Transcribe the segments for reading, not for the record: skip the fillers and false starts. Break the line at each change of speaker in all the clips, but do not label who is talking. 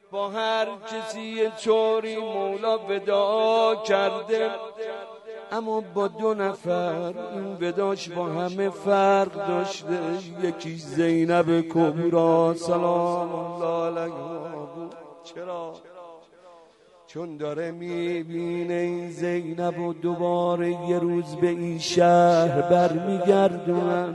با هر کسی یه طوری مولا ودا کرده، اما با 2 نفر این وداش با همه فرق داشته. یکی زینب کبرا سلام الله علیها بود. چرا؟ چون داره میبینه این زینب و دوباره یه روز به این شهر برمیگردونن،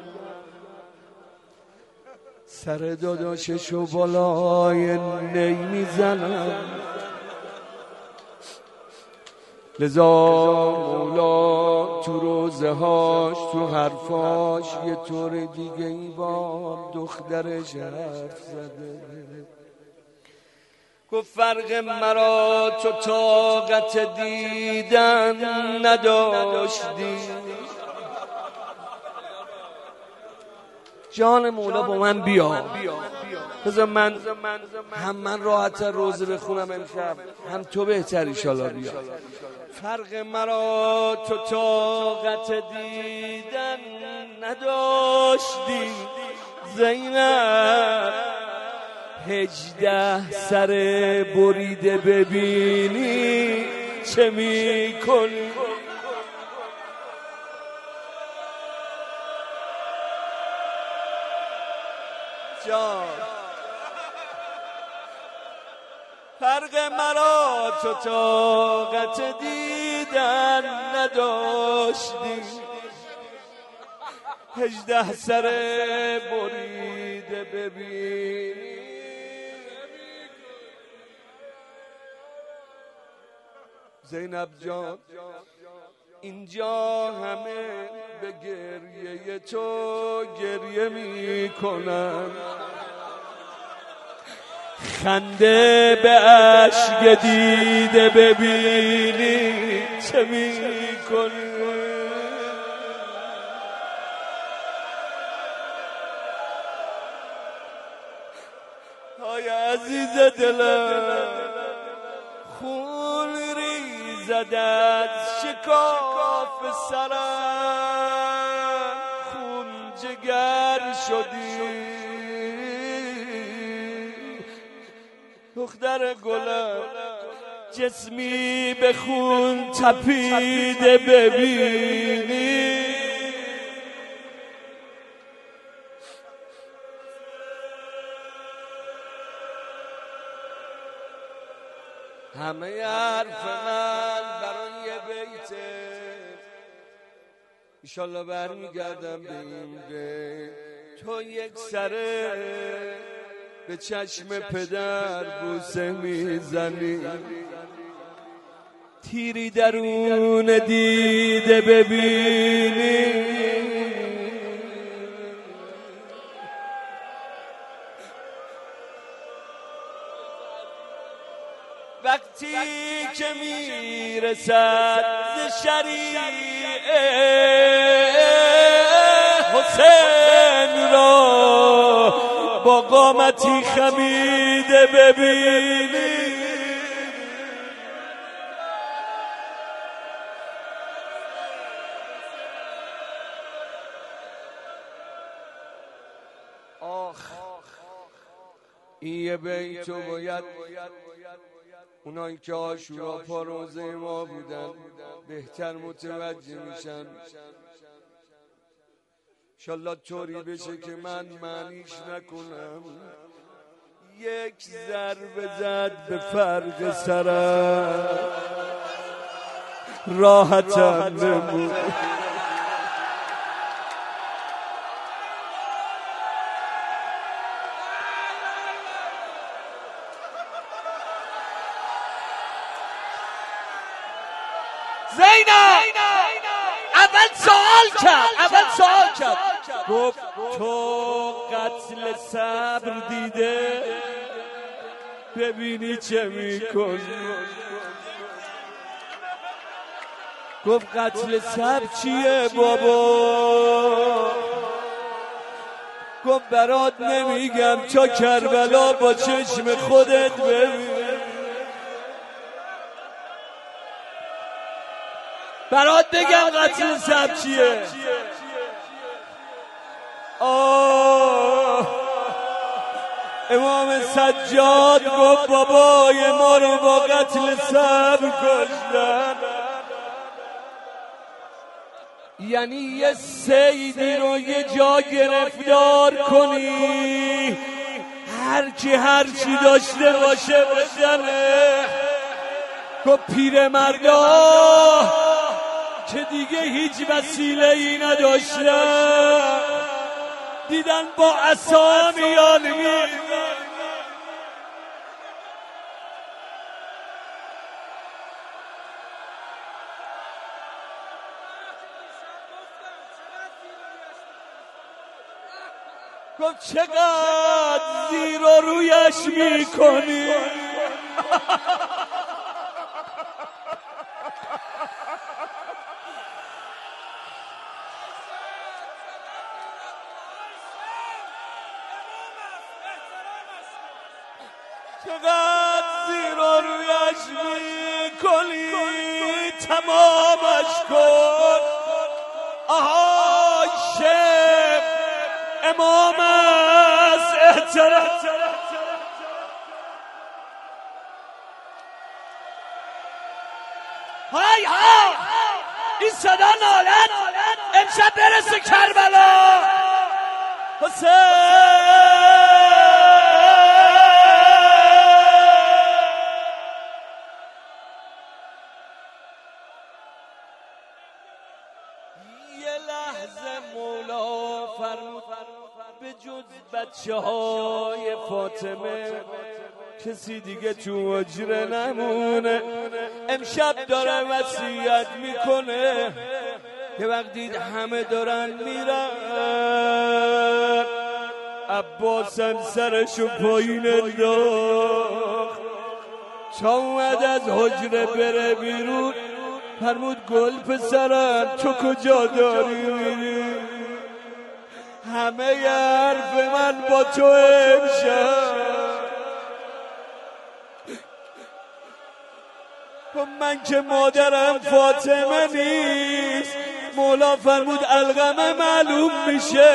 سر داداششو بالای نی میزنن. لذا مولا تو روزهاش تو حرفاش یه طور دیگه ای با دخترش حرف زده. گفت فرق مرا تو طاقت دیدن نداشتی. جان مولا با من بیا، بذار من راحت روزه بخونم امشب، هم تو بهتر ایشالا بیا. فرق مرا تو طاقت دیدن نداشتی زینب، 18 سر بریده ببینی چه میکنی. جان فرق مرا تو طاقت دیدن نداشتی، 18 سر بریده ببینی. زینب جان اینجا همه به گریه تو گریه میکنن، خنده به اشک دیده ببینی چه میکنی. های عزیز دلم خون ریزد از شکاف سرم، خون جگر شدی دختر گلم، جسمی به خون تپیده ببینی. همه حرف من برای یه بیته، ایشالله برمیگردم به این بیت. تو یک سره به چشم پدر بوسه میزنی، تیری درون دیده ببینی. وقتی که میرسد ز شریعه حسین را با قامتی خمیده ببینی. این یه بیتو باید اونایی که عاشورا پا روزه ما بودن بهتر متوجه میشن. انشالله طوری بشه که من معنیش نکنم. یک ضربه زد به فرق سرم راحتم نمود. زینب اول سوال کرد گفت تو قتل صبر دیده ببینی چه میکنی. گفت قتل صبر چیه بابا؟ گفت برات نمیگم تا کربلا با چشم خودت ببین. برات بگم قتل صبر چیه؟ امام سجاد گفت بابای ما رو با قتل صبر کشتن. یعنی یه سیدی رو یه جا گرفتار کنی، هر کی هر چی داشته باشه بزنه. گفت پیرمردا که دیگه هیچ وسیله‌ای نداشتن، دیدن با عصا میان گفت چقدر زیر و رویش میکنی. چقدر زیر و رویش میکنی، تمامش کن. آهای شیخ امام است، احترام. های ها این صدا نالت امشب برسه کربلا. حسین یه لحظه مولا فرمود به جز بچه های فاطمه کسی دیگه تو حجره نمونه. امشب داره وصیت میکنه که وقتی همه دارن میرن، عباس هم سرشو پایین انداخت تا اومد از حجره بره بیرون. فرمود گل پسرم تو کجا داری میری؟ همه ی حرف من با تو امشب. من که مادرم فاطمه نیست. مولا فرمود القمه معلوم میشه،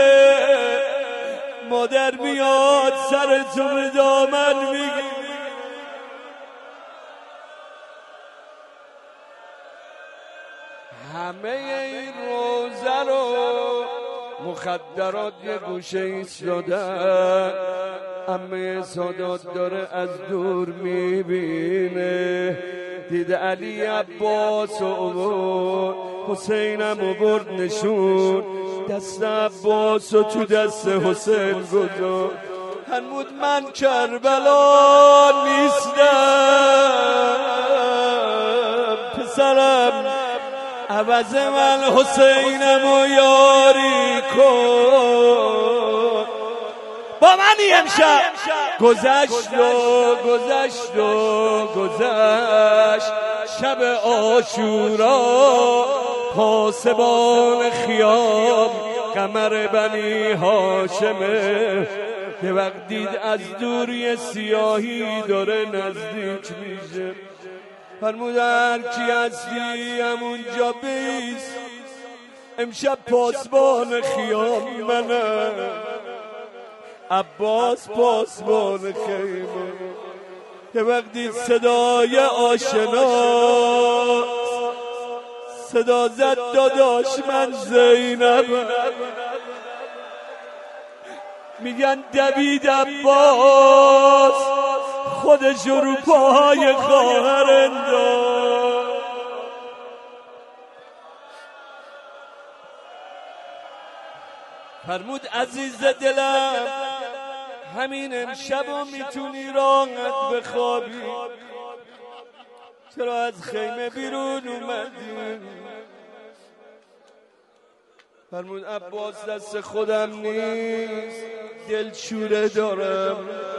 مادر میاد سر تو به دامن میگی. همه این روزه رو مخدرات یه گوشه ایستادن. عمه سادات داره از دور میبینه، دید علی عباس و حسینم و برد نشون، دست عباس و تو دست حسین گذار. فرمود من کربلا نیستم پسرم، عوض من حسینم و یاری کن. با منی امشب گذشت و گذشت و گذشت شب عاشورا، پاسبان خیام قمر بنی هاشمه. یه وقت دید از دوری سیاهی داره نزدیک میشه. فرمود هر کی هستی همونجا بیست، امشب پاسبان خیام منم. عباس پاسبان خیمه. که وقتی صدای آشنا صدا زد داداش من زینب، میگن دوید عباس خودش رو پاهای خواهر انداخت. فرمود عزیز دلم همین امشب و میتونی راحت بخوابی، چرا از خیمه بیرون اومدی؟ فرمود عباس دست خودم نیست، دلشوره دارم.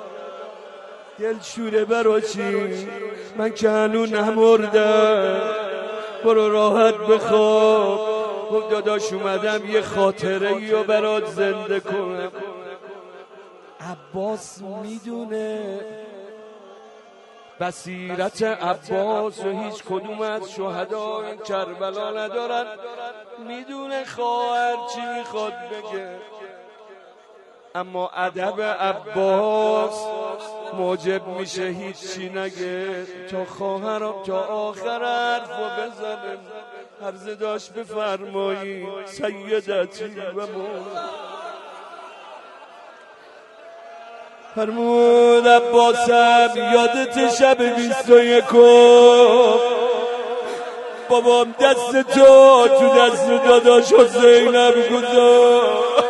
دلشوره برا چی؟ من که هنو نمردم، برو راحت بخواب. گفت داداش اومدم یه خاطره ای رو برات زنده کنم. عباس میدونه بصیرت عباس و هیچ کدوم از شهدای کربلا ندارن. میدونه خواهر چی میخواد بگه. اما ادب عباس موجب میشه هیچی نگه تا خواهرم تا آخر حرفو بزنه. عرض داشت بفرمایی سیدتی و مولا. فرمود عباسم یادت شب 21 بابام دست تو دست داداش حسینم گذاشت،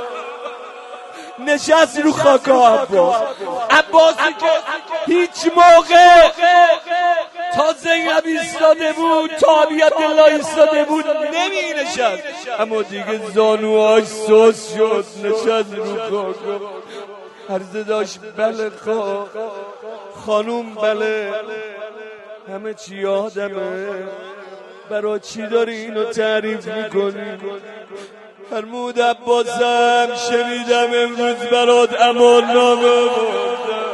نشست رو خاک عباسی که هیچ موقع تا زینب ایستاده بود تا ابی عبدالله ایستاده بود نمی نشست، اما دیگه زانوهاش سوس شد نشست رو خاک. عرضه داشت بله خانوم بله همه چی یادمه، برای چی داری اینو تعریف میکنی؟ فرمود عباسم شنیدم امروز برات امان نامه بردم،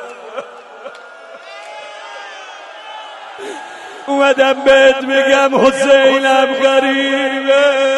اومدم بهت بگم حسینم غریبه.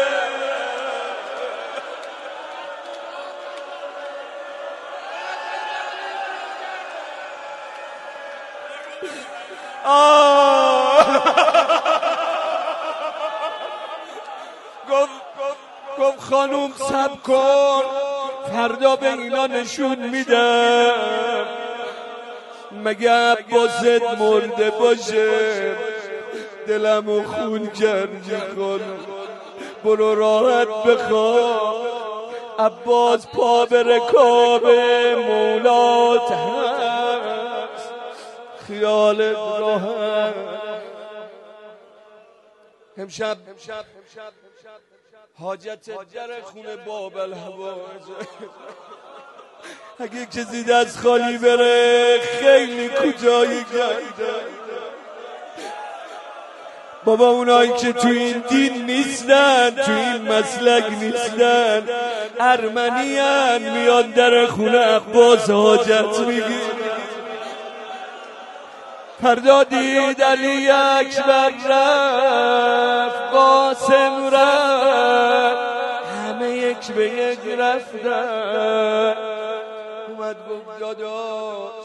گفت خانوم صبر کن فردا به اینا نشون میدم، مگه عباست مرده باشه دلمو خون کردی خانوم، برو راحت بخواب عباس پا به رکاب مولات هست خیالت راحت. امشب حاجت در خونه بابل هواج، اگه کسی دست خالی بره خیلی کجایی گرده. بابا اونایی که تو این دین نیستن تو این مسلک نیستن ارمنی هن میان در خونه عباس حاجت میگیر. فردا دید علی اکبر رفت قاسم رفت همه یک به یک رفتن. اومد گفت داداش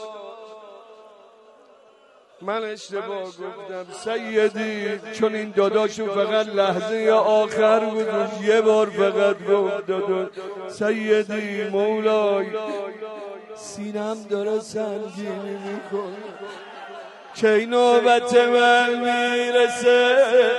من اشتباه گفتم سیدی، چون این داداشو فقط لحظه آخر بود یه بار فقط گفت داداش سیدی مولای سینم داره سنگینی میکنه که این نوبت من میرسه.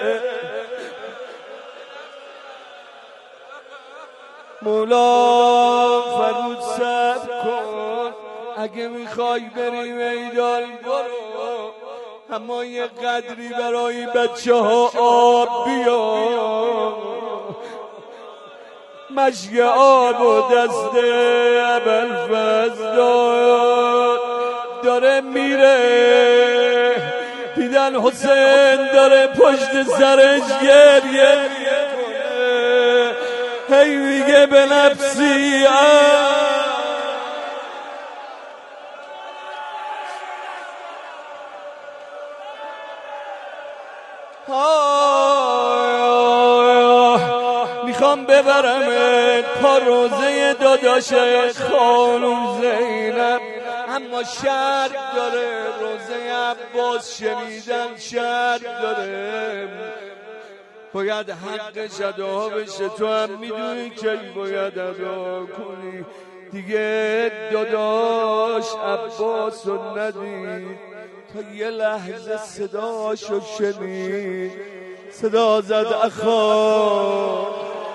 مولا فرمود صبر کن اگه میخوای بری میدان برو، اما یه قدری برای بچه ها آب بیا. مشک آب و دست ابوالفضل داره میره، دیدن حسین داره پشت سرش گریه میکنه، هی میگه به نفسی میخوام ببرمت پا روزه داداش خانوم زینب، اما شرط داره روزه عباس شنیدن شرط داره، باید حقش ادا بشه. تو هم میدونی که باید ادا کنی دیگه. داداش عباس رو ندید تا یه لحظه صداشو شنید، صدا زد اخا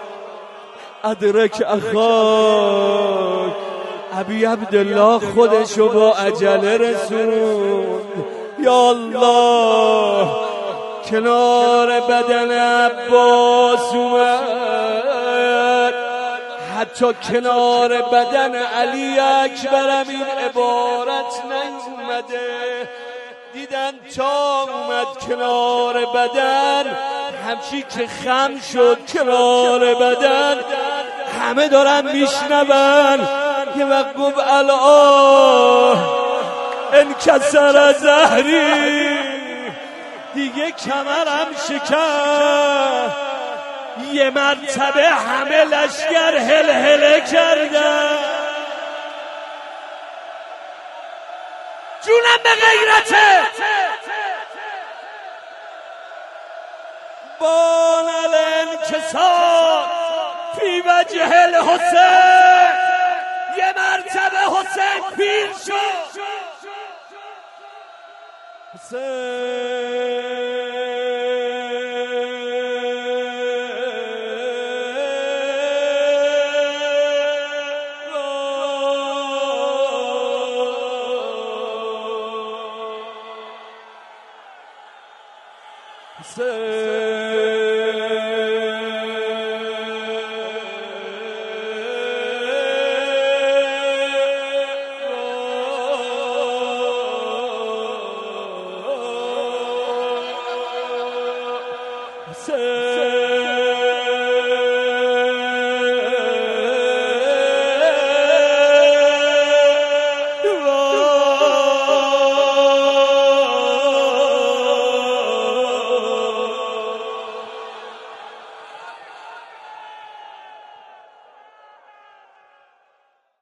ادرک اخا. ابی عبدالله خودشو با عجله رسوند، یا الله کنار بدن عباس اومد، حتی کنار بدن علی اکبرم این عبارت نیومده. دیدن تا اومد کنار بدن همچی که خم شد کنار بدن، همه دارن میشنون. یه وقت گفت الان انکسر زهری، دیگه کمرم شکست، یه مرتبه همه لشگر هل هله کردن. جونم به غیرته بان الانکسار فی وجه الحسین. یه مرتبه حسین پیر شد. Say